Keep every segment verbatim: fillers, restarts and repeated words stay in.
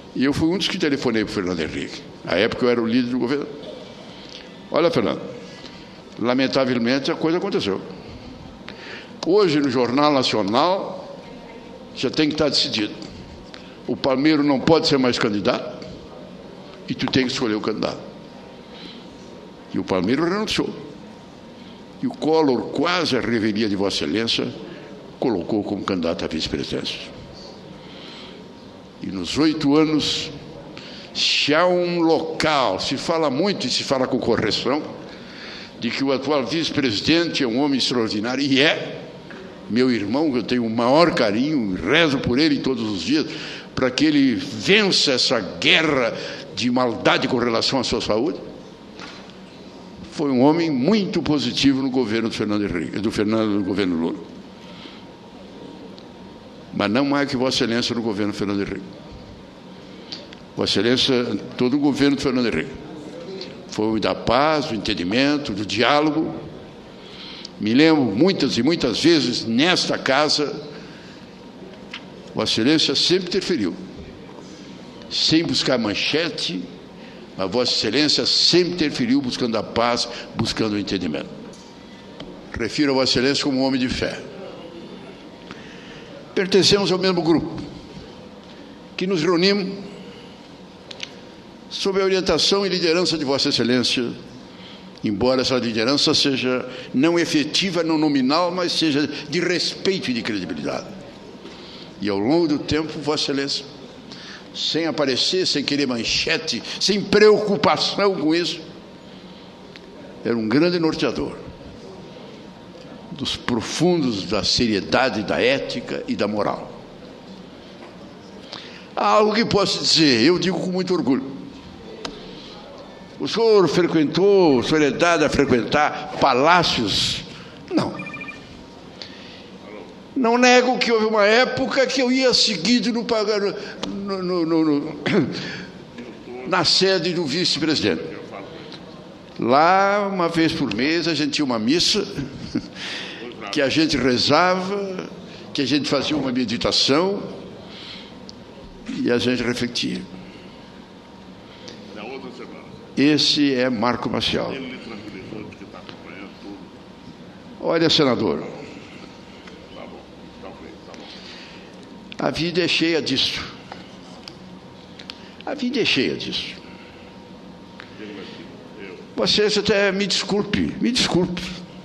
E eu fui um dos que telefonei para o Fernando Henrique. Na época eu era o líder do governo. Olha, Fernando, lamentavelmente a coisa aconteceu. Hoje, no Jornal Nacional, já tem que estar decidido. O Palmeiro não pode ser mais candidato e tu tem que escolher o candidato. E o Palmeiro renunciou. E o Collor, quase a revelia de Vossa Excelência, colocou como candidato à vice-presidência. E nos oito anos, se há um local, se fala muito e se fala com correção, de que o atual vice-presidente é um homem extraordinário, e é, meu irmão, que eu tenho o maior carinho, rezo por ele todos os dias, para que ele vença essa guerra de maldade com relação à sua saúde. Foi um homem muito positivo no governo do Fernando Henrique, do Fernando, no governo Lula. Mas não mais que Vossa Excelência no governo Fernando Henrique. Vossa Excelência, todo o governo do Fernando Henrique. Foi o da paz, do entendimento, do diálogo. Me lembro muitas e muitas vezes nesta casa, Vossa Excelência sempre interferiu, sem buscar manchete, mas Vossa Excelência sempre interferiu buscando a paz, buscando o entendimento. Refiro a Vossa Excelência como um homem de fé. Pertencemos ao mesmo grupo, que nos reunimos sob a orientação e liderança de Vossa Excelência, embora essa liderança seja não efetiva no nominal, mas seja de respeito e de credibilidade. E ao longo do tempo, Vossa Excelência, sem aparecer, sem querer manchete, sem preocupação com isso, era um grande norteador dos profundos da seriedade, da ética e da moral. Há algo que posso dizer, eu digo com muito orgulho. O senhor frequentou, o senhor é dado a frequentar palácios? Não. Não nego que houve uma época que eu ia seguido no, no, no, no, no, na sede do vice-presidente. Lá, uma vez por mês, a gente tinha uma missa, que a gente rezava, que a gente fazia uma meditação e a gente refletia. Esse é Marco Maciel. Olha, senador, a vida é cheia disso. A vida é cheia disso. Vocês até me desculpe, me desculpe.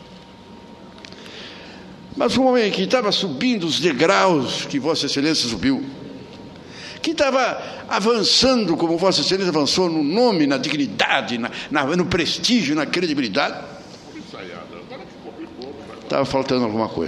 Mas um homem que estava subindo os degraus que Vossa Excelência subiu, que estava avançando como Vossa Excelência avançou no nome, na dignidade, na, na, no prestígio, na credibilidade, estava faltando alguma coisa.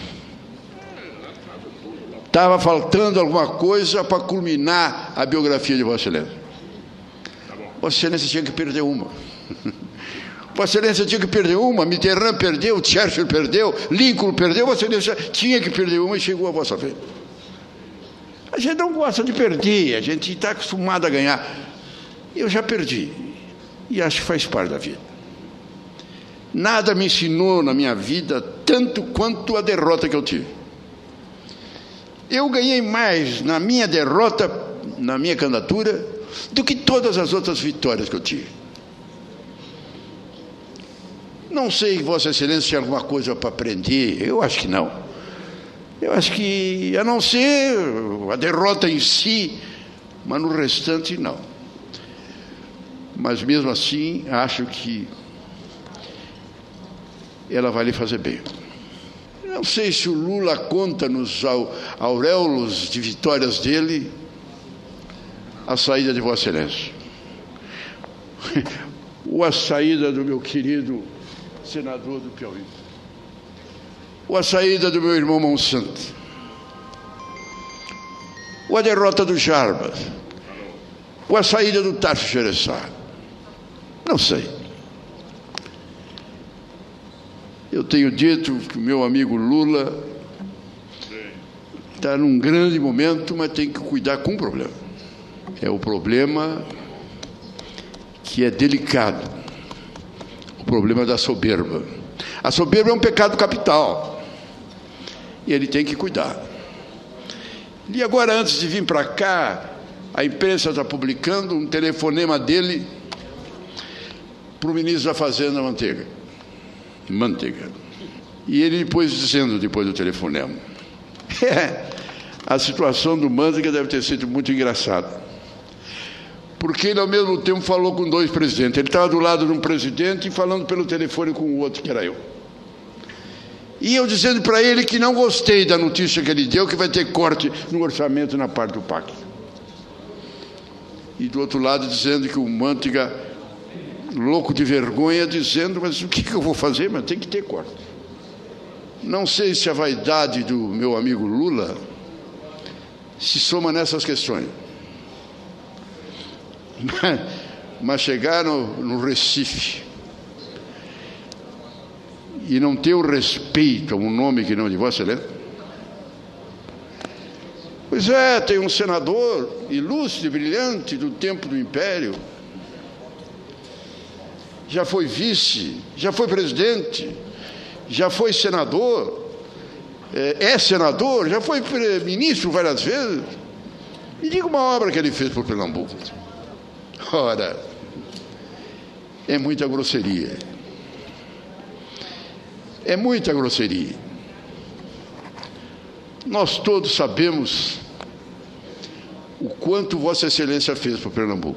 Estava faltando alguma coisa para culminar a biografia de Vossa Excelência. Vossa Excelência tinha que perder uma. Vossa Excelência tinha que perder uma, Mitterrand perdeu, Churchill perdeu, Lincoln perdeu, Vossa Excelência tinha que perder uma e chegou a vossa vez. A gente não gosta de perder, a gente está acostumado a ganhar. Eu já perdi, e acho que faz parte da vida. Nada me ensinou na minha vida tanto quanto a derrota que eu tive. Eu ganhei mais na minha derrota, na minha candidatura, do que todas as outras vitórias que eu tive. Não sei se Vossa Excelência tinha alguma coisa para aprender, eu acho que não. Eu acho que, a não ser a derrota em si, mas no restante, não. Mas, mesmo assim, acho que ela vai lhe fazer bem. Não sei se o Lula conta nos auréolos de vitórias dele a saída de Vossa Excelência. Ou a saída do meu querido senador do Piauí. Ou a saída do meu irmão Monsanto, ou a derrota do Jarbas, ou a saída do Tasso Gereissati. Não sei. Eu tenho dito que o meu amigo Lula está num grande momento, mas tem que cuidar com um problema. É o problema que é delicado, o problema da soberba. A soberba é um pecado capital. E ele tem que cuidar. E agora, antes de vir para cá, A imprensa está publicando um telefonema dele para o ministro da Fazenda, Manteiga. Manteiga. E ele depois dizendo, depois do telefonema, é, a situação do Manteiga deve ter sido muito engraçada. Porque ele, ao mesmo tempo, falou com dois presidentes. Ele estava do lado de um presidente e falando pelo telefone com o outro, que era eu. E eu dizendo para ele que não gostei da notícia que ele deu, que vai ter corte no orçamento na parte do P A C. E do outro lado dizendo que o Manteiga, louco de vergonha, dizendo, mas o que, que eu vou fazer? Mas tem que ter corte. Não sei se a vaidade do meu amigo Lula se soma nessas questões. Mas chegar no, no Recife e não ter o respeito a um nome que não de Vossa Excelência? Pois é, tem um senador ilustre, brilhante, do tempo do Império, já foi vice, já foi presidente, já foi senador, é senador, já foi ministro várias vezes. Me diga uma obra que ele fez por Pernambuco. Ora, é muita grosseria. É muita grosseria. Nós todos sabemos o quanto Vossa Excelência fez para Pernambuco.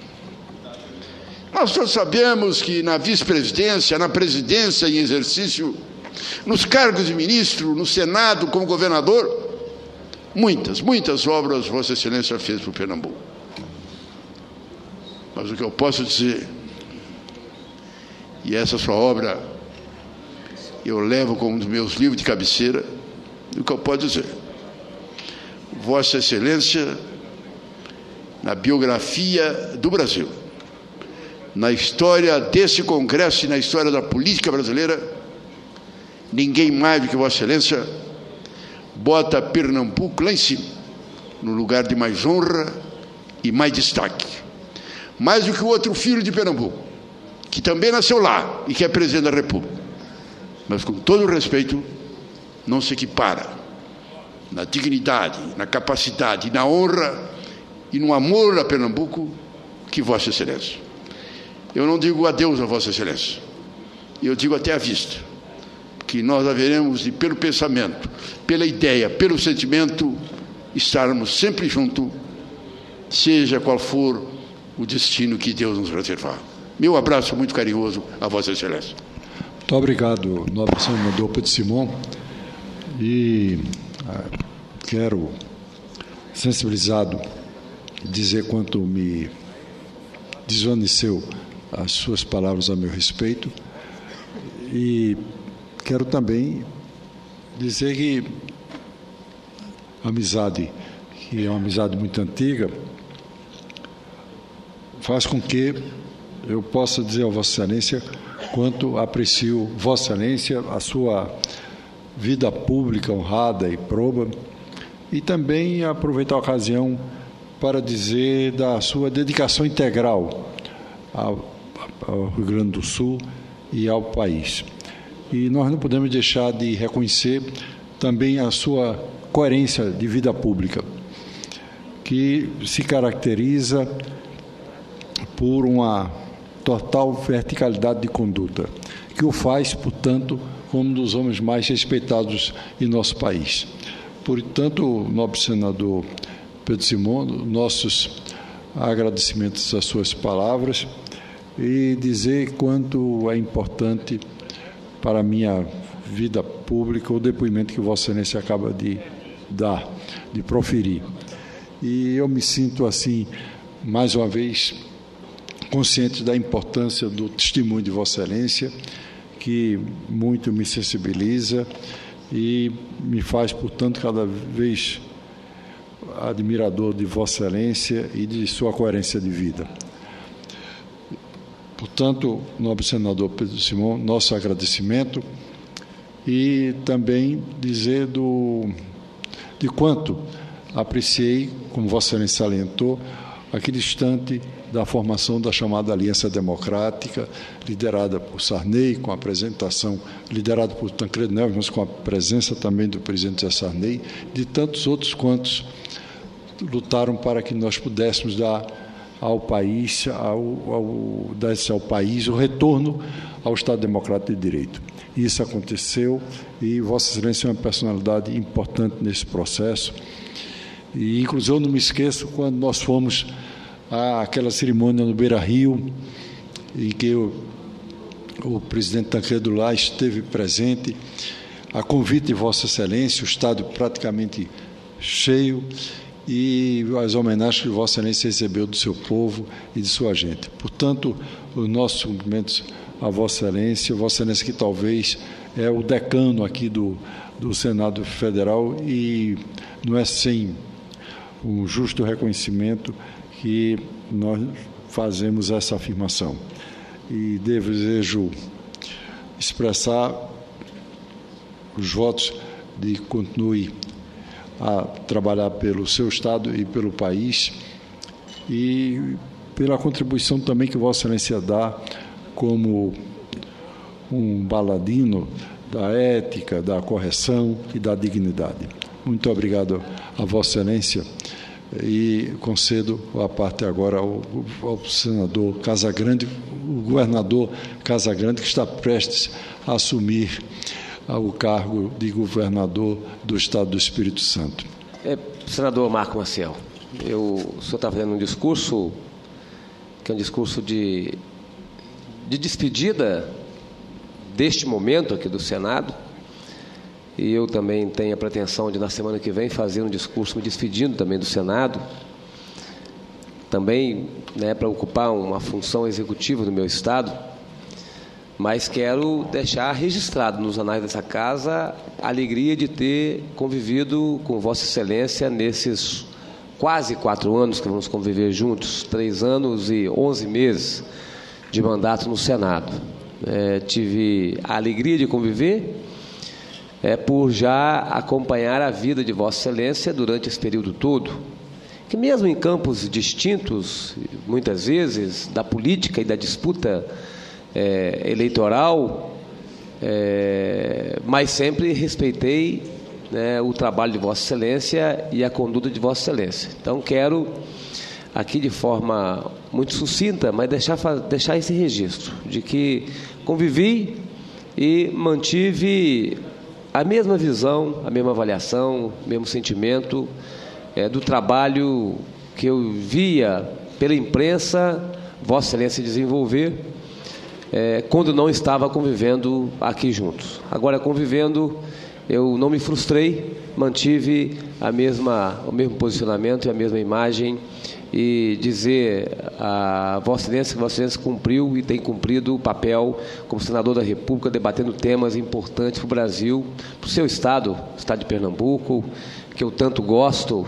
Nós todos sabemos que na vice-presidência, na presidência em exercício, nos cargos de ministro, no Senado, como governador, muitas, muitas obras Vossa Excelência fez para o Pernambuco. Mas o que eu posso dizer, e essa sua obra eu levo como um dos meus livros de cabeceira, o que eu posso dizer, Vossa Excelência, na biografia do Brasil, na história desse Congresso e na história da política brasileira, ninguém mais do que Vossa Excelência bota Pernambuco lá em cima, no lugar de mais honra e mais destaque. Mais do que o outro filho de Pernambuco, que também nasceu lá e que é presidente da República. Mas, com todo o respeito, não se equipara na dignidade, na capacidade, na honra e no amor a Pernambuco que Vossa Excelência. Eu não digo adeus a Vossa Excelência, eu digo até à vista, que nós haveremos de, pelo pensamento, pela ideia, pelo sentimento, estarmos sempre juntos, seja qual for o destino que Deus nos reservar. Meu abraço muito carinhoso a Vossa Excelência. Muito obrigado, nobre senador Pedro Simão. E ah, quero, sensibilizado, dizer quanto me desvaneceu as suas palavras a meu respeito. E quero também dizer que a amizade, que é uma amizade muito antiga, faz com que eu possa dizer a Vossa Excelência quanto aprecio Vossa Excelência, a sua vida pública honrada e proba, e também aproveitar a ocasião para dizer da sua dedicação integral ao, ao Rio Grande do Sul e ao país. E nós não podemos deixar de reconhecer também a sua coerência de vida pública, que se caracteriza por uma total verticalidade de conduta, que o faz, portanto, como um dos homens mais respeitados em nosso país. Portanto, nobre senador Pedro Simão, nossos agradecimentos às suas palavras e dizer quanto é importante para a minha vida pública o depoimento que Vossa Excelência acaba de dar, de proferir. E eu me sinto, assim, mais uma vez, consciente da importância do testemunho de Vossa Excelência, que muito me sensibiliza e me faz, portanto, cada vez admirador de Vossa Excelência e de sua coerência de vida. Portanto, nobre senador Pedro Simão, nosso agradecimento e também dizer do, de quanto apreciei, como Vossa Excelência salientou, aquele instante da formação da chamada Aliança Democrática, liderada por Sarney, com a apresentação, liderada por Tancredo Neves, mas com a presença também do presidente Sarney, de tantos outros quantos lutaram para que nós pudéssemos dar ao país, ao, ao, dar ao país o retorno ao Estado Democrático de Direito. Isso aconteceu e Vossa Excelência é uma personalidade importante nesse processo. E, inclusive, eu não me esqueço quando nós fomos àquela cerimônia no Beira-Rio, em que o, o presidente Tancredo Lá esteve presente, a convite de Vossa Excelência, o estádio praticamente cheio, e as homenagens que Vossa Excelência recebeu do seu povo e de sua gente. Portanto, os nossos cumprimentos a Vossa Excelência, Vossa Excelência que talvez é o decano aqui do, do Senado Federal, e não é sem um justo reconhecimento que nós fazemos essa afirmação. E desejo expressar os votos de que continue a trabalhar pelo seu Estado e pelo país, e pela contribuição também que Vossa Excelência dá como um baladino da ética, da correção e da dignidade. Muito obrigado a Vossa Excelência, e concedo a parte agora ao, ao senador Casagrande, o governador Casagrande, que está prestes a assumir o cargo de governador do Estado do Espírito Santo. É, senador Marco Maciel, eu, o senhor está fazendo um discurso que é um discurso de, de despedida deste momento aqui do Senado, e eu também tenho a pretensão de, na semana que vem, fazer um discurso me despedindo também do Senado, também, né, para ocupar uma função executiva no meu Estado, mas quero deixar registrado nos anais dessa casa a alegria de ter convivido com Vossa Excelência nesses quase quatro anos que vamos conviver juntos, três anos e onze meses de mandato no Senado. É, tive a alegria de conviver é, por já acompanhar a vida de Vossa Excelência durante esse período todo, que mesmo em campos distintos, muitas vezes, da política e da disputa é, eleitoral, é, mas sempre respeitei, né, o trabalho de Vossa Excelência e a conduta de Vossa Excelência. Então, quero aqui de forma muito sucinta, mas deixar, deixar esse registro de que convivi e mantive a mesma visão, a mesma avaliação, o mesmo sentimento é, do trabalho que eu via pela imprensa Vossa Excelência desenvolver é, quando não estava convivendo aqui juntos. Agora, convivendo, eu não me frustrei, mantive a mesma, o mesmo posicionamento e a mesma imagem, e dizer a Vossa Excelência que Vossa Excelência cumpriu e tem cumprido o papel como senador da República, debatendo temas importantes para o Brasil, para o seu estado, o estado de Pernambuco, que eu tanto gosto,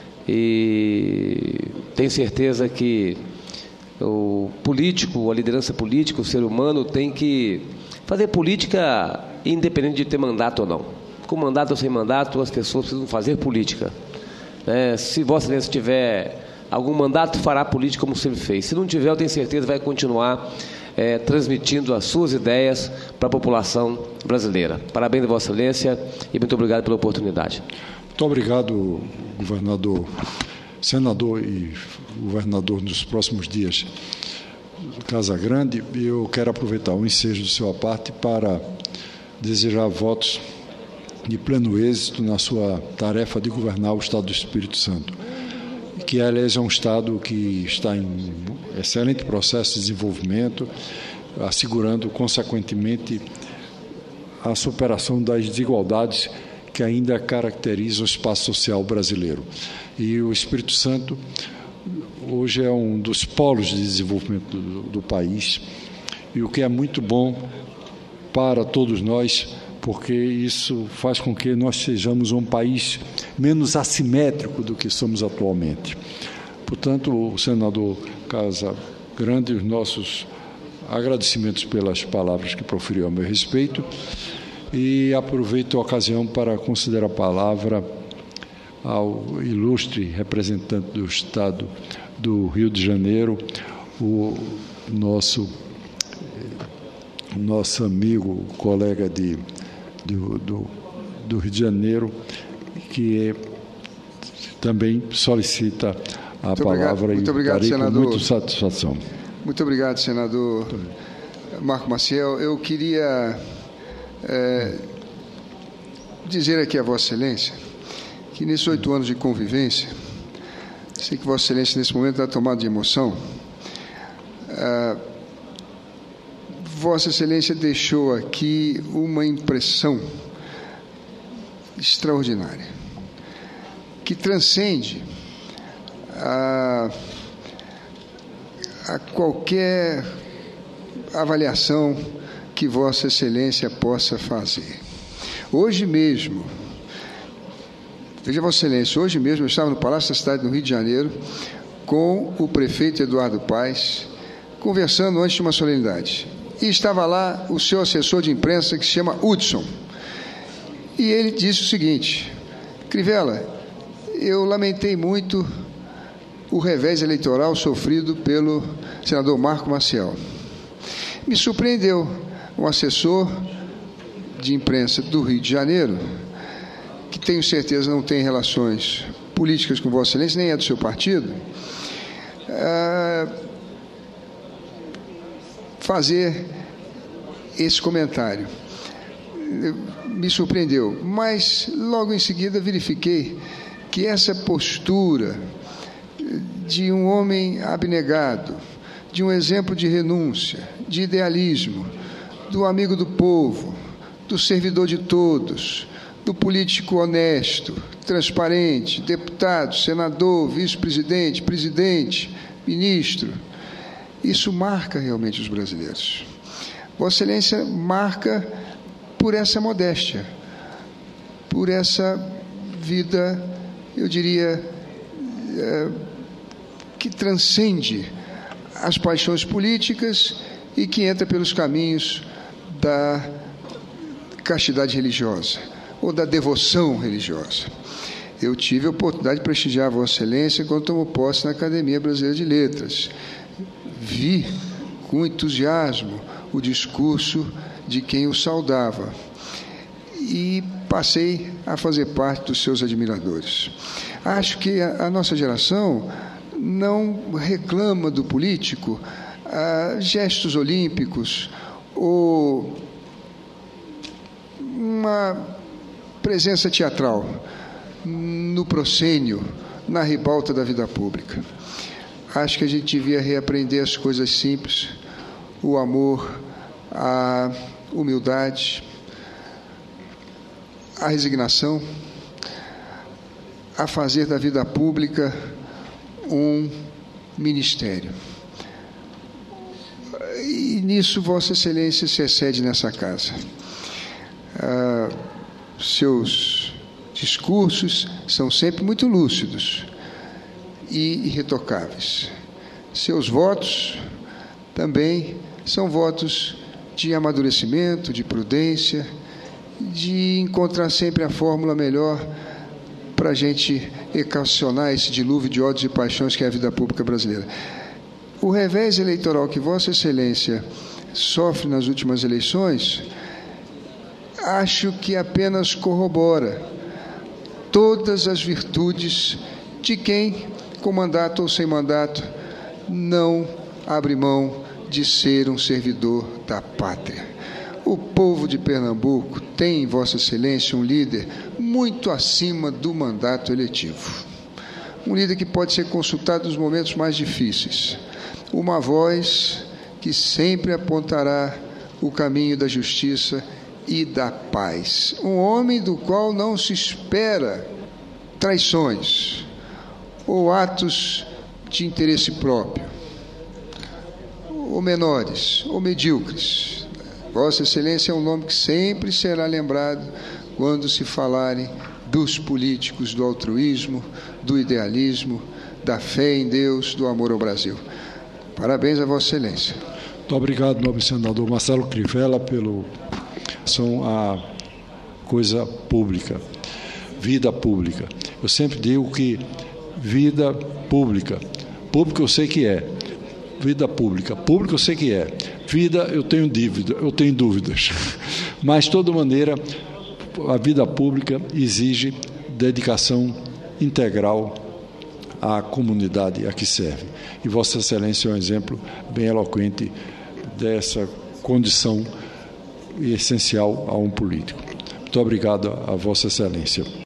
e tenho certeza que o político, a liderança política, o ser humano tem que fazer política independente de ter mandato ou não. Com mandato ou sem mandato, as pessoas precisam fazer política. É, se Vossa Excelência tiver algum mandato, fará política como sempre fez. Se não tiver, eu tenho certeza vai continuar é, transmitindo as suas ideias para a população brasileira. Parabéns, Vossa Excelência, e muito obrigado pela oportunidade. Muito obrigado, governador, senador e governador nos próximos dias. Casagrande, eu quero aproveitar o ensejo do seu à parte para desejar votos de pleno êxito na sua tarefa de governar o Estado do Espírito Santo, que, aliás, é um Estado que está em excelente processo de desenvolvimento, assegurando, consequentemente, a superação das desigualdades que ainda caracterizam o espaço social brasileiro. E o Espírito Santo hoje é um dos polos de desenvolvimento do, do país, e o que é muito bom para todos nós, porque isso faz com que nós sejamos um país menos assimétrico do que somos atualmente. Portanto, o senador Casagrande, os nossos agradecimentos pelas palavras que proferiu a meu respeito, e aproveito a ocasião para considerar a palavra ao ilustre representante do Estado do Rio de Janeiro, o nosso, nosso amigo, colega de Do, do, do Rio de Janeiro, que também solicita a muito palavra obrigado, muito e obrigado, senador. com muita satisfação. Muito obrigado, senador Marco Maciel. Eu queria é, dizer aqui a Vossa Excelência que nesses oito anos de convivência, sei que Vossa Excelência nesse momento está tomado de emoção, é, Vossa Excelência deixou aqui uma impressão extraordinária, que transcende a, a qualquer avaliação que Vossa Excelência possa fazer. Hoje mesmo, veja Vossa Excelência, hoje mesmo eu estava no Palácio da Cidade do Rio de Janeiro com o prefeito Eduardo Paes, conversando antes de uma solenidade. E estava lá o seu assessor de imprensa, que se chama Hudson. E ele disse o seguinte: Crivella, eu lamentei muito o revés eleitoral sofrido pelo senador Marco Maciel. Me surpreendeu um assessor de imprensa do Rio de Janeiro, que tenho certeza não tem relações políticas com Vossa Excelência, nem é do seu partido, uh, fazer esse comentário. Me surpreendeu, mas logo em seguida verifiquei que essa postura de um homem abnegado, de um exemplo de renúncia, de idealismo, do amigo do povo, do servidor de todos, do político honesto, transparente, deputado, senador, vice-presidente, presidente, ministro, isso marca realmente os brasileiros. Vossa Excelência marca por essa modéstia, por essa vida, eu diria, é, que transcende as paixões políticas e que entra pelos caminhos da castidade religiosa ou da devoção religiosa. Eu tive a oportunidade de prestigiar a Vossa Excelência quando tomou posse na Academia Brasileira de Letras. Vi com entusiasmo o discurso de quem o saudava e passei a fazer parte dos seus admiradores. Acho que a, a nossa geração não reclama do político ah, gestos olímpicos ou uma presença teatral no proscênio, na ribalta da vida pública. Acho que a gente devia reaprender as coisas simples, o amor, a humildade, a resignação, a fazer da vida pública um ministério. E nisso Vossa Excelência se excede nessa casa. Ah, seus discursos são sempre muito lúcidos e irretocáveis. Seus votos também são votos de amadurecimento, de prudência, de encontrar sempre a fórmula melhor para a gente equacionar esse dilúvio de ódios e paixões que é a vida pública brasileira. O revés eleitoral que Vossa Excelência sofre nas últimas eleições, acho que apenas corrobora todas as virtudes de quem, com mandato ou sem mandato, não abre mão de ser um servidor da pátria. O povo de Pernambuco tem em Vossa Excelência um líder muito acima do mandato eletivo. Um líder que pode ser consultado nos momentos mais difíceis. Uma voz que sempre apontará o caminho da justiça e da paz. Um homem do qual não se espera traições ou atos de interesse próprio, ou menores, ou medíocres. Vossa Excelência é um nome que sempre será lembrado quando se falarem dos políticos do altruísmo, do idealismo, da fé em Deus, do amor ao Brasil. Parabéns a Vossa Excelência. Muito obrigado, nobre senador Marcelo Crivella, pelo são a coisa pública, vida pública. Eu sempre digo que vida pública, público eu sei que é, vida pública, público eu sei que é, vida eu tenho dúvida, eu tenho dúvidas, mas de toda maneira a vida pública exige dedicação integral à comunidade a que serve. E Vossa Excelência é um exemplo bem eloquente dessa condição essencial a um político. Muito obrigado a Vossa Excelência.